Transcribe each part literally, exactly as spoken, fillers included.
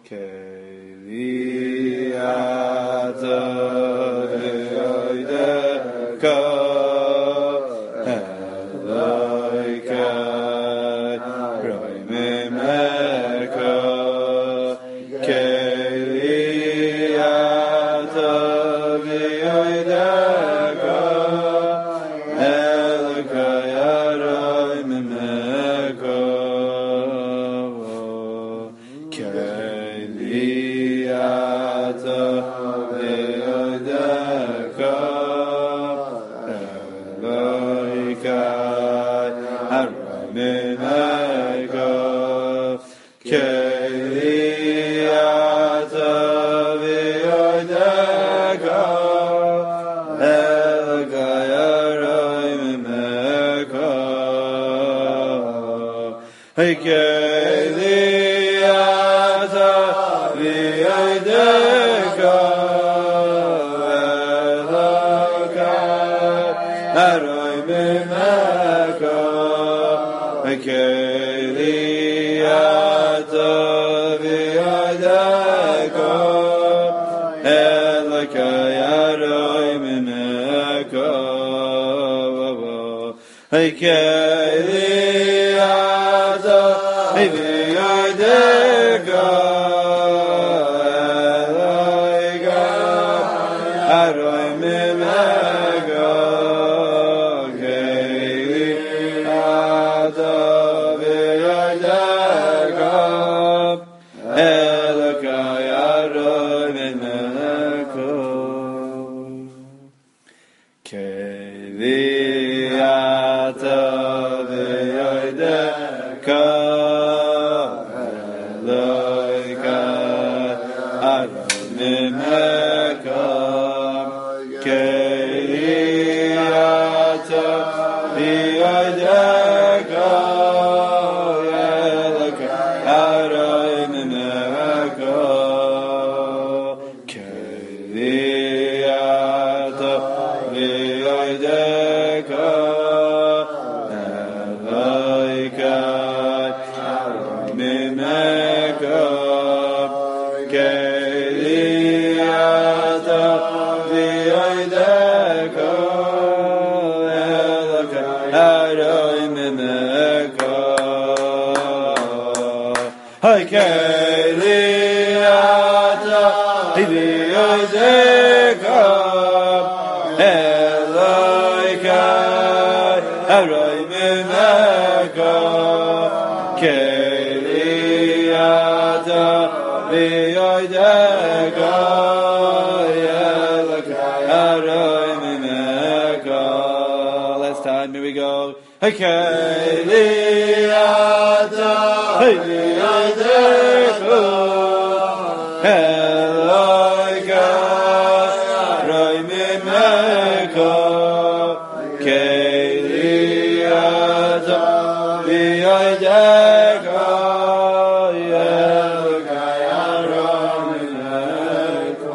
Keiliata V'yoideka Eloika Roi Mimeka Keiliata V'yoideka Eloika Roi Mimeka Keiliata V'yoideka Eloika Roi Mimeka Keiliata V'yoideka Eloika Roi Mimeka Hey Keiliata V'yoideka Eloika Roi Mimeka Hey Keiliata V'yoideka Eloika Roi Mimeka Hey Keiliata V'yoideka Eloika Roi Mimeka Keiliata V'yoideka Eloika Roi Mimeka Keiliata V'yoideka Eloika Roi Mimeka Keiliata V'yoideka Eloika Roi Mimeka Keiliata V'yoideka Eloika Roi Mimeka Keiliata V'yoideka Eloika Roi Mimeka Hey Keiliata V'yoideka Eloika Roi Mimeka Keiliata V'yoideka Eloika Roi Mimeka. Last time, here we go. Hey Keiliata V'yoideka Eloika Roi Mimeka Keiliata V'yoideka Eloika Roi Mimeka.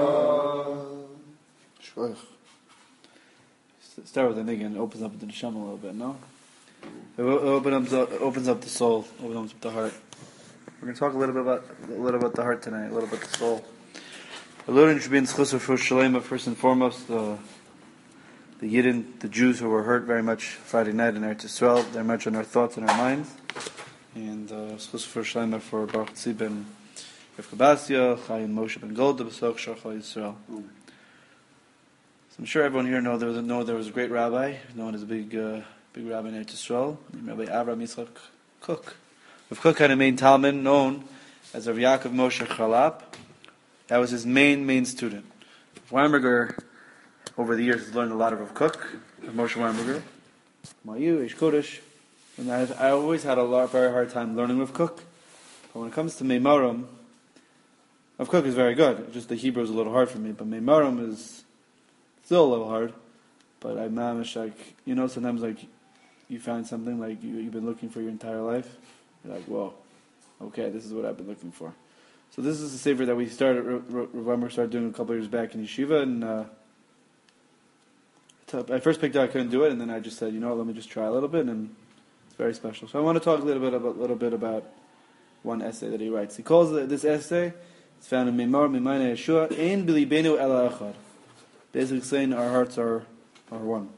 Start with the nigga and it opens up the neshama a little bit, no? It opens up, opens up the soul, opens up the heart. We're going to talk a little bit about a little about the heart tonight, a little bit the soul. The learning should be in Schusser for Shalema first and foremost. The the Yidden, the Jews who were hurt very much Friday night in Eretz Yisrael, they're much in our thoughts and our minds. And Schusser for Shalema for Baruch Tzvi ben Rivka Basya, Chaim Moshe ben Golda, Besoch Shachal Yisrael. So I'm sure everyone here know there was a, know there was a great rabbi known as a big uh, big rabbi in Eretz Yisrael, named Rabbi Avram Yitzchak Kook. Rav Kook had a main talmid known as Rav Yaakov Moshe Chalap. That was his main main student. Weinberger, over the years, has learned a lot of Rav Kook, of Moshe Weinberger, Mayu, Eish Kodesh, and I, I always had a lot, very hard time learning Rav Kook. But when it comes to Meimarim, Rav Kook is very good. Just the Hebrew is a little hard for me, but Meimarim is still a little hard. But I managed, like, you know, sometimes like you find something like you, you've been looking for your entire life. You're like, whoa, okay, this is what I've been looking for. So this is the sefer that we started, Rav Weinberg started doing a couple of years back in yeshiva, and uh, I first picked out I couldn't do it, and then I just said, you know what, let me just try a little bit, and it's very special. So I want to talk a little bit about, little bit about one essay that he writes. He calls this essay It's found in Meimar, Meimayna Yeshua, Ein B'libenu Ela Echad. Basically saying our hearts are, are one.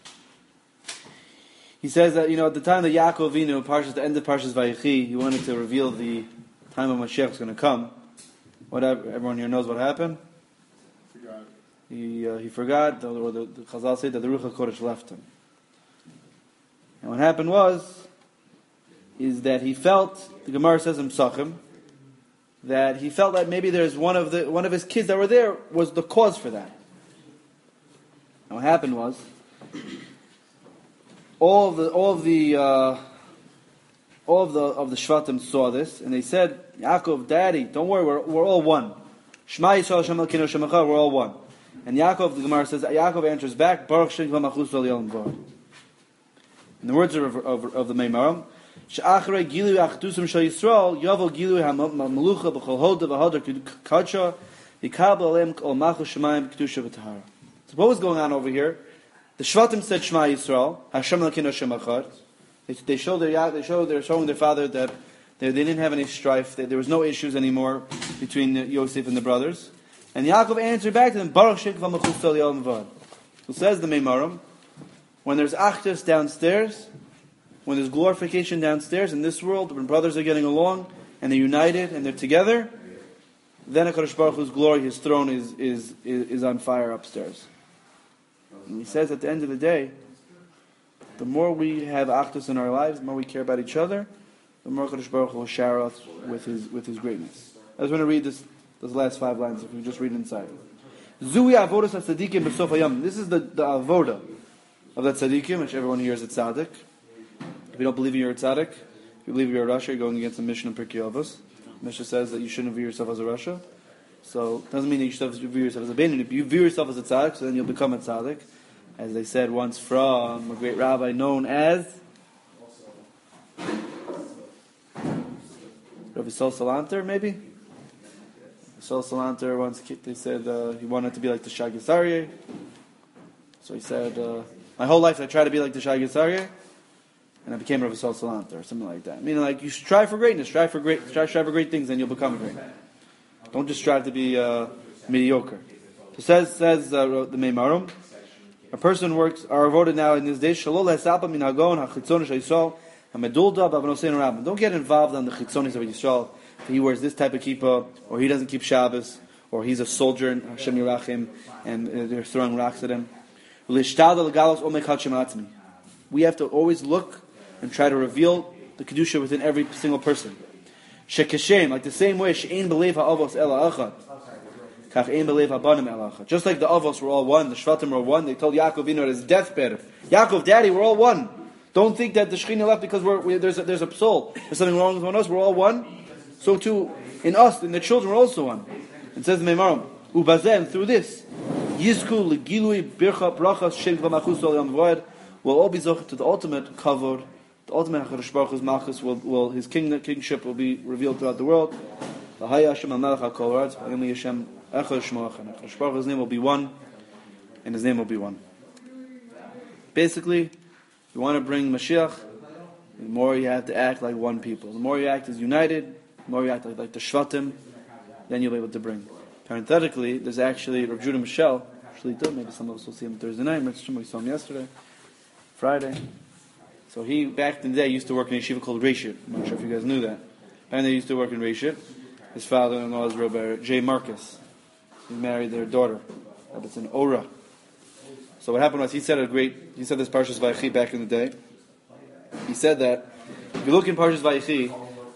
He says that, you know, at the time that Yaakov Avinu, Parshas, the end of Parshas Vayechi, he wanted to reveal the time of Mashiach is going to come. Whatever, everyone here knows what happened. Forgot. He uh, he forgot, or the, the Chazal said that the Ruach HaKodesh left him. And what happened was, is that he felt, the Gemara says in Psachim, that he felt that maybe there's one of the one of his kids that were there was the cause for that. And what happened was, all of the all of the uh, all of the of the Shvatim saw this, and they said, Yaakov, Daddy, don't worry, we're we're all one. Shema Yisrael Hashem Elokeinu Hashem Echad, we're all one. And Yaakov, the Gemara says, Yaakov answers back, Baruch Shem Kol Malchus L'Olam V'Od. In the words of of, of the Meimarim, She'achrei Gilui Achdusim Shel Yisrael, Yovel Gilui HaMelucha B'Chol Hoda V'Hoda Kadsha, Yikabel Aleim Kol Malchus Shemayim Kedusha V'Tahara. So what was going on over here? The Shvatim said Shema Yisrael, Hashem Elokeinu Hashem Echad. They, they showed their they showed they're showing their father that they, they didn't have any strife. They, there was no issues anymore between Yosef and the brothers. And Yaakov answered back to them, Baruch Shem Kol Malchus L'Olam V'Od. So says the Meimarim, when there's achdus downstairs, when there's glorification downstairs in this world, when brothers are getting along and they're united and they're together, then HaKadosh Baruch Hu's glory, His throne is is is, is on fire upstairs. And he says at the end of the day, the more we have achdus in our lives, the more we care about each other, the more HaKadosh Baruch Hu will shower us with His with His greatness. I was going to read this those last five lines if we just read inside. Zui avodas tzadikim b'sof hayam. This is the, the avoda of that tzadikim, which everyone here is a tzaddik. If you don't believe you're a tzaddik, if you believe you're a Rasha, you're going against the mission of Pirkei Avos. Mishnah says that you shouldn't view yourself as a Rasha. So it doesn't mean that you should view yourself as a Beinin. If you view yourself as a tzaddik, so then you'll become a tzaddik. As they said once from a great rabbi known as Rabbi Sol Salanter, maybe? Sol Salanter once, they said uh, he wanted to be like the Shai Gisarye. So he said, uh, my whole life I tried to be like the Shai Gisarye, and I became Rabbi Sol Salanter, or something like that. Meaning, like, you should strive for greatness, strive for great, strive, strive for great things, and you'll become great. Don't just strive to be uh, mediocre. So says says uh, the Meimarim, a person works are voted now in this day. Shalol hesapa min hagon hachitzonish Yisrael hamedulda b'avnosein rabim. Don't get involved on the chitzonis of Yisrael. If he wears this type of kippah, or he doesn't keep Shabbos, or he's a soldier in Hashem Yerachim, and uh, they're throwing rocks at him. We have to always look and try to reveal the kedusha within every single person. Shekeshem, like the same way, she'ein b'leiv ha'avos ela achad. Kach ein b'leiv ha'banim ela achad. Just like the avos were all one, the shvatim were one, they told Yaakov Avinu at his deathbed, Yaakov, Daddy, we're all one. Don't think that the Shekhinah left because we're, we, there's a, there's a psal. There's something wrong with us. We're all one. So too, in us, in the children, we're also one. It says in Meimarim, Ubazeh, through this, Yizku l'gilui bircha brachas shem v'machus olam v'od, will all be zocheh to the ultimate kavod, the ultimate HaKadosh Baruch Hu's malchus, will, will his king, kingship will be revealed throughout the world. V'haya Hashem al-melech ha'kol ha'aretz, v'ayim Hashem echad shmoach, and HaKadosh Baruch Hu's name will be one, and his name will be one. Basically, you want to bring Mashiach, the more you have to act like one people. The more you act as united, the more you act like, like the Shvatim, then you'll be able to bring. Parenthetically, there's actually Rav Judah Michel, actually maybe some of us will see him Thursday night, we saw him yesterday, Friday. So he, back in the day, used to work in a yeshiva called Reshit. I'm not sure if you guys knew that. And they used to work in Reshit. His father-in-law is Rabbi J. Marcus. He married their daughter. It's in Ora. So what happened was, he said a great, he said this Parshas Vayechi back in the day. He said that, if you look in Parshas Vayechi,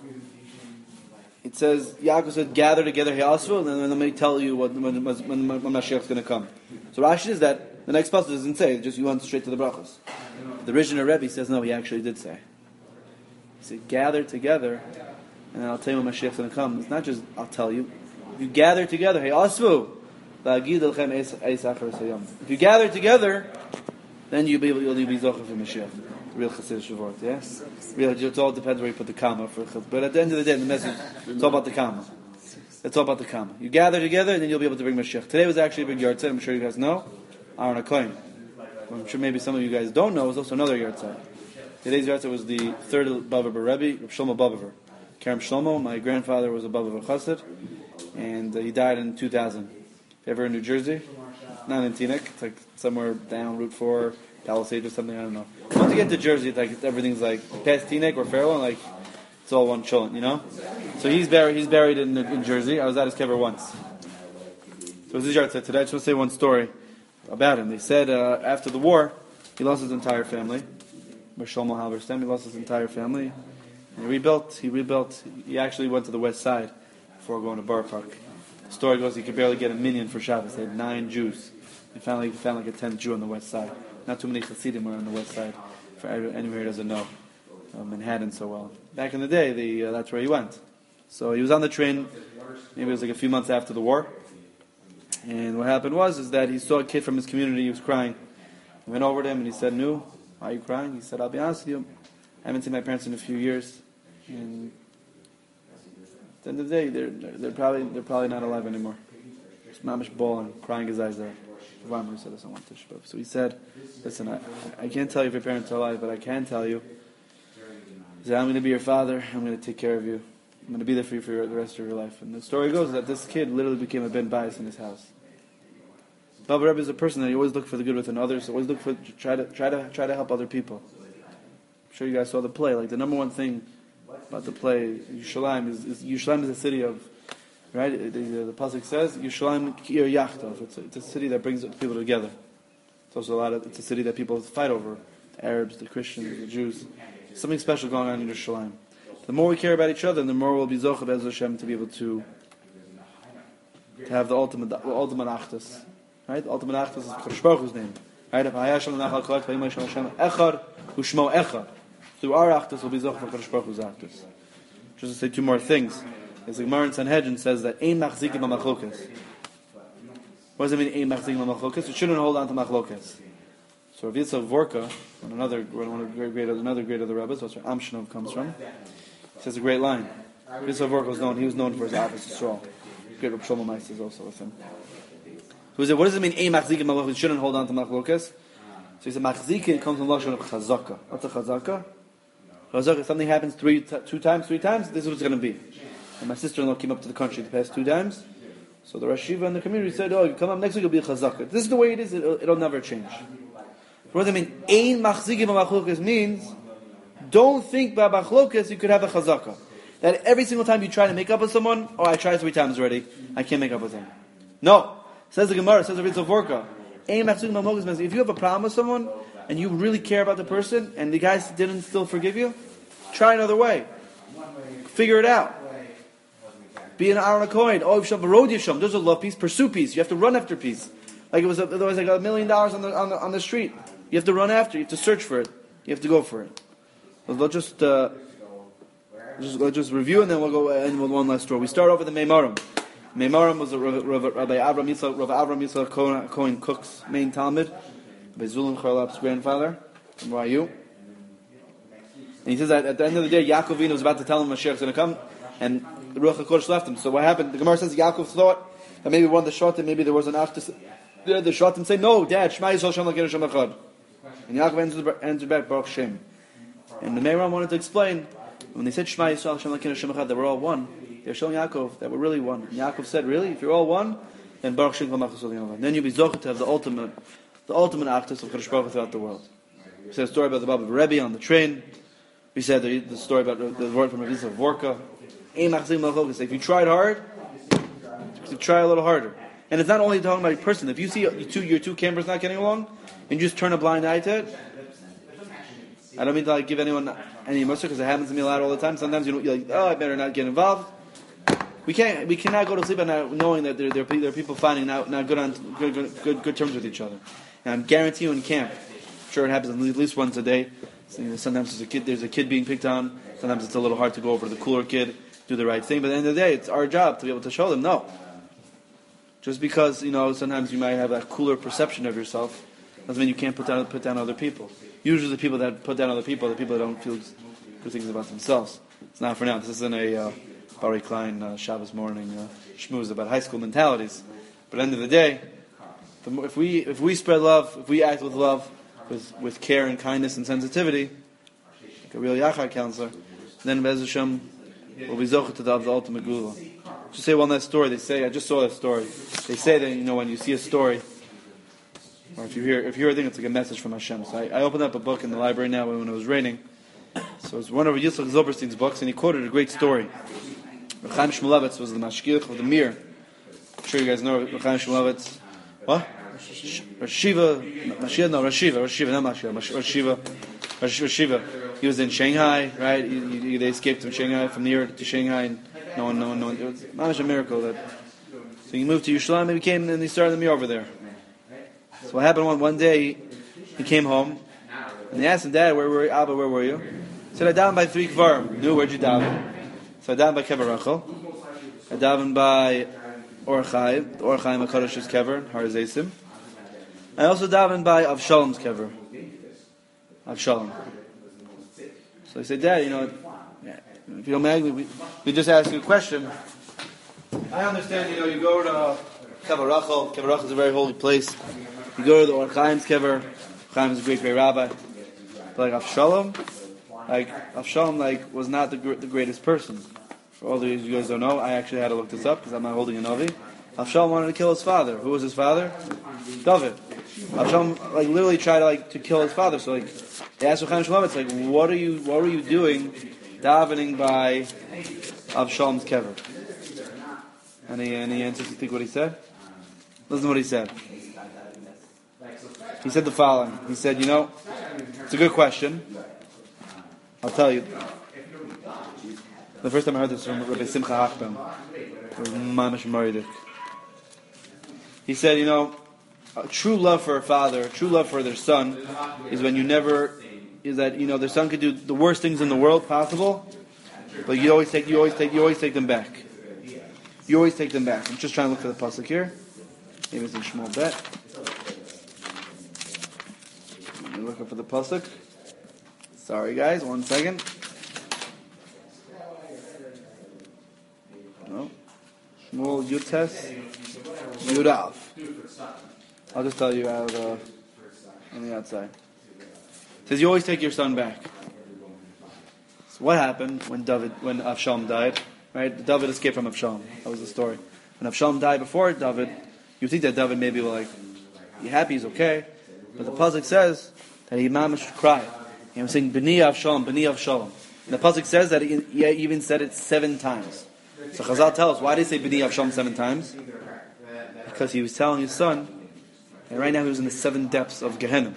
it says, Yaakov said, gather together He'asvu, and then let me tell you what, when, when, when Mashiach is going to come. So Rashi says that, the next passage doesn't say, just you went straight to the brachos. The Rishon Rebbe says, no, he actually did say. He said, gather together, and I'll tell you when Mashiach is going to come. It's not just, I'll tell you. You gather together, He'asvu, if you gather together, then you'll be able to be zocheh for Mashiach. Real Chassidus Shavot, yes? Real, it all depends where you put the comma for Chassidus. But at the end of the day, the message, it's all about the comma. It's all about the comma. You gather together, and then you'll be able to bring Mashiach. Today was actually a big yard set, I'm sure you guys know. Aaron HaKohen. I'm sure maybe some of you guys don't know, it was also another yard set. Today's yard set was the third Bavaver Rebbe, Rav Shlomo Bavaver. Kerem Shlomo. My grandfather was a Baba of a Chassid, and uh, he died in two thousand. If you're ever in New Jersey, not in Teaneck, it's like somewhere down Route four, Palisades or something, I don't know. Once you get to Jersey, it's like everything's like past Teaneck or Fairlawn, like it's all one chillin', you know? So he's buried he's buried in, in Jersey. I was at his kever once. So this is Yard today. I just want to say one story about him. They said uh, after the war, he lost his entire family. Shlomo Halberstam, he lost his entire family. And he rebuilt, he rebuilt, he actually went to the west side before going to Bar Park. The story goes he could barely get a minyan for Shabbos. They had nine Jews. He finally he found like a tenth Jew on the west side. Not too many Hasidim were on the west side. For anyone who doesn't know uh, Manhattan so well. Back in the day, the, uh, that's where he went. So he was on the train, maybe it was like a few months after the war. And what happened was is that he saw a kid from his community, he was crying. He went over to him and he said, "Nu, why are you crying?" He said, "I'll be honest with you, I haven't seen my parents in a few years. And at the end of the day, they're, they're, probably, they're probably not alive anymore." It's mamish bawling, crying his eyes out. So he said, "Listen, I, I can't tell you if your parents are alive, but I can tell you that I'm going to be your father. I'm going to take care of you. I'm going to be there for you for your, the rest of your life." And the story goes that this kid literally became a ben bayis in his house. Baba Rebbe is a person that you always look for the good within others. Always look for try to try to try to help other people. I'm sure you guys saw the play. Like the number one thing about the play Yerushalayim is, is Yerushalayim is a city of. Right, the, the, the pasuk says, "Yerushalayim ki'ir yachtov." It's a, it's a city that brings people together. It's also a lot of. It's a city that people fight over: the Arabs, the Christians, the Jews. Something special going on in Yerushalayim. The more we care about each other, the more we'll be zocheh Be'ez Hashem to be able to to have the ultimate, the ultimate achdus. Right, the ultimate achdus is Kadosh Baruch Hu's name. Right, if Hayashal Nachal Kolek Vayimay Shal Hashem Echad Ushmo Echad. Through our achdus, we'll be zocheh for Kadosh Baruch Hu's achdus. Just to say two more things. As the Gemara in Sanhedrin says that Ein machzikim machlokas. What does it mean Ein machzikim machlokas? It shouldn't hold on to machlokas. So Rav Yitzchak Vorka, another one of the great another great of the rabbis, that's where Amshinov comes from. He says a great line. Rav Yitzchak Vorka was known. He was known for his Ahavas Yisrael. Great Rav Shlomo Meister is also with him. So he said, what does it mean Ein machzikim machlokas? It shouldn't hold on to machlokas. So he said machzikim comes from the lashon of chazaka. What's a chazaka? Chazaka. If something happens three, t- two times, three times, this is what it's going to be. And my sister-in-law came up to the country the past two times. So the Rosh Yeshiva in the community said, "Oh, you come up next week, you'll be a chazaka." This is the way it is. It'll, it'll never change. What does it mean? Ein machzikim machlokas means don't think by machlokas you could have a chazaka. That every single time you try to make up with someone, oh, I tried three times already, I can't make up with him. No, says the Gemara, says the Ritz of Vorka. Ein machzikim machlokas means if you have a problem with someone and you really care about the person and the guy didn't still forgive you, try another way. Figure it out. Be an Aaron Cohen. Oh, Yisham, road Yisham. There's a love peace. Pursue peace. You have to run after peace. Like it was, a, there was like a million dollars on the on the on the street. You have to run after. You have to search for it. You have to go for it. So let's just uh, just let's just review and then we'll go end with one last story. We start off with the Meimarim. Meimarim was a Rabbi Avram Yitzchak, Rabbi Avram Yitzchak Cohen Cook's main Talmud. Rabbi Zulun Charlap's grandfather from Y U. And he says that at the end of the day, Yaakov Avinu was about to tell him Mashiach is going to come, and the Ruach HaKodesh left him. So what happened? The Gemara says Yaakov thought that maybe one of the Shvatim, maybe there was an after. The, the Shvatim say, "No, Dad, Shema Yisrael Shem Lakeinu Shem Echad." And Yaakov answered, answered back, "Baruch Shem." And the Meiram wanted to explain when they said Shema Yisrael Shem Lakeinu Shem Echad, they were all one. They were showing Yaakov that we're really one. And Yaakov said, "Really? If you're all one, then Baruch Shem Kol Malchus Olam." Then you'll be zocheh to have the ultimate, the ultimate actus of Kadosh Baruch Hu throughout the world. We said a story about the Baba Rebbe on the train. We said the, the story about the, the word from Rav Yitzchak Vorka. If you tried hard, you try a little harder. And it's not only talking about a person. If you see your two, your two cameras not getting along, and you just turn a blind eye to it, I don't mean to like give anyone any muster because it happens to me a lot all the time. Sometimes you know, you're like, oh, I better not get involved. We can't, we cannot go to sleep at night knowing that there, there, there are people finding not, not good on good, good, good, good terms with each other. And I guarantee you in camp, I'm sure it happens at least once a day. So, you know, sometimes there's a kid, there's a kid being picked on. Sometimes it's a little hard to go over to the cooler kid, do the right thing. But at the end of the day, it's our job to be able to show them, no. Just because, you know, sometimes you might have that cooler perception of yourself, doesn't mean you can't put down put down other people. Usually the people that put down other people are the people that don't feel good things about themselves. It's not for now. This isn't a uh, Barry Klein uh, Shabbos morning uh, schmooze about high school mentalities. But at the end of the day, the more, if we if we spread love, if we act with love, with, with care and kindness and sensitivity, like a real Yachar counselor, then Be'ez Hashem, will be zocheh to the ultimate gula. Just say one last story. They say, I just saw that story. They say that, you know, when you see a story, or if you hear, if you hear a thing, it's like a message from Hashem. So I, I opened up a book in the library now when it was raining. So it's one of Yitzchak Zilberstein's books, and he quoted a great story. Reb Chaim Shmulevitz was the mashgiach of the Mir. I'm sure you guys know Reb Chaim Shmulevitz. What? Rashiva, Mashiach, no, Rashiva, Rashiva, not Mashiach, Rashiva, Rashiva. He was in Shanghai, right? He, he, they escaped from Shanghai, from New York to Shanghai, and no one, no one, no one. It was not a miracle that. So he moved to Yerushalayim, and he came, and he started the Mir over there. So what happened one one day? He came home, and they asked him, Dad, where were you? Abba, where were you? He said, I davened by three kvarim. Knew where'd you daven? So I davened by Kever Rachel. I davened by Or Chaim, Or Chaim HaKadash's kever, Har Zaysim. I also davened by Avshalom's kever, Avshalom. So he said, Dad, you know, if you don't mind, we, we just ask you a question. I understand, you know, you go to Kever Rachel. Kever Rachel is a very holy place. You go to the Or Chaim's kever. Chaim is a great, great rabbi. But like Avshalom, like Avshalom, like was not the gr- the greatest person. For all of you guys don't know, I actually had to look this up because I'm not holding a Navi. Avshalom wanted to kill his father. Who was his father? David. Avshalom like literally tried to like to kill his father. So like they asked Chaim Shmulevitz, like, what are you what were you doing davening by Avshalom's kever? And he and he answers, you think what he said? Listen to what he said. He said the following. He said, you know, it's a good question. I'll tell you. The first time I heard this from Rabbi Simcha Hachbam, it was Mamash Maridik. He said, you know, a true love for a father, a true love for their son, is when you never, is that, you know, their son could do the worst things in the world possible, but you always take, you always take, you always take them back. You always take them back. I'm just trying to look for the pasuk here. Maybe it's in Shmuel Bet. I'm looking for the pasuk. Sorry, guys. One second. No. Shmuel Yutes Yudav. I'll just tell you out uh, on the outside. It says you always take your son back. So what happened when David, when Avshalom died? Right, David escaped from Avshalom. That was the story. When Avshalom died before David, you think that David maybe will like be happy, he's okay. But the pasuk says that he mamash cried. He was saying B'ni Avshalom, B'ni Avshalom. And the pasuk says that he, he even said it seven times. So Chazal tells us, why did he say B'ni Avshalom seven times? Because he was telling his son, and right now he was in the seven depths of Gehenna.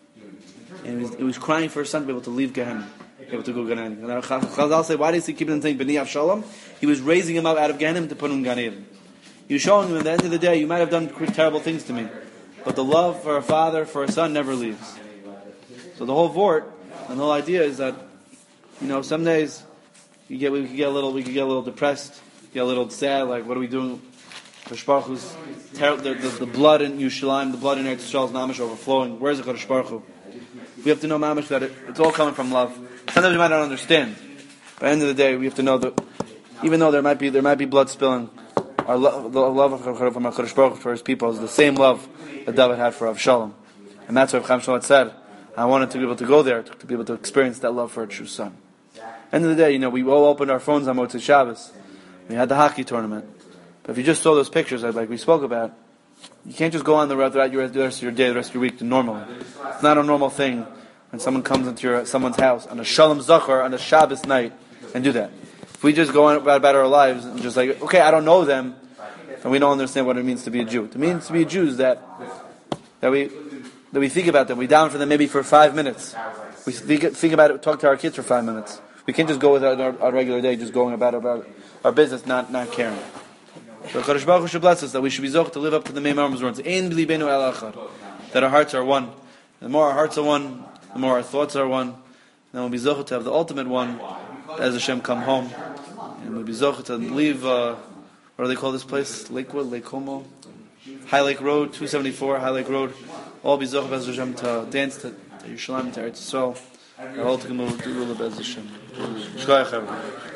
And he was, he was crying for his son to be able to leave Gehenna, be able to go Gehenna. And Chazal say, why did he keep on saying B'ni Avshalom? He was raising him up out of Gehenna to put him in Gan Eden. He was showing him at the end of the day, you might have done terrible things to me, but the love for a father, for a son, never leaves. So the whole vort, and the whole idea is that, you know, some days you get we could get a little we could get a little depressed, get a little sad, like what are we doing? Kodesh Baruch Hu's ter- the, the, the blood in Yerushalayim, the blood in Eretz Yisrael is mamish overflowing. Where's the Kodesh Baruch Hu? We have to know mamish that it, it's all coming from love. Sometimes we might not understand. But at the end of the day, we have to know that even though there might be there might be blood spilling, our lo- the love from our Kodesh Baruch Hu for His people is the same love that David had for Avshalom, and that's what Chaim Shmuel said. I wanted to be able to go there to, to be able to experience that love for a true son. End of the day, you know, we all opened our phones on Motzei Shabbos. We had the hockey tournament. But if you just saw those pictures, like we spoke about, you can't just go on the road throughout your, the rest of your day, the rest of your week to normal. It's not a normal thing when someone comes into your someone's house on a Shalom Zachar on a Shabbos night and do that. If we just go on about, about our lives and just like, okay, I don't know them, and we don't understand what it means to be a Jew. It means to be a Jew is that that we that we think about them. We down for them maybe for five minutes. We think, think about it. Talk to our kids for five minutes. We can't just go with our, our, our regular day, just going about about our business, not not caring. So Kodesh Baruch Hu should bless us that we should be zoch to live up to the Mei Marm's words. Ein b'libenu el echad. That our hearts are one. The more our hearts are one, the more our thoughts are one. Then we'll be zoch to have the ultimate one. As Hashem come home, and we'll be zoch to leave. Uh, what do they call this place? Lakewood, Lake Como, High Lake Road, two seventy-four High Lake Road. All be zoch as Hashem to dance to Yerushalayim, to Eretz Yisrael. All to come over to Lula Bez Hashem.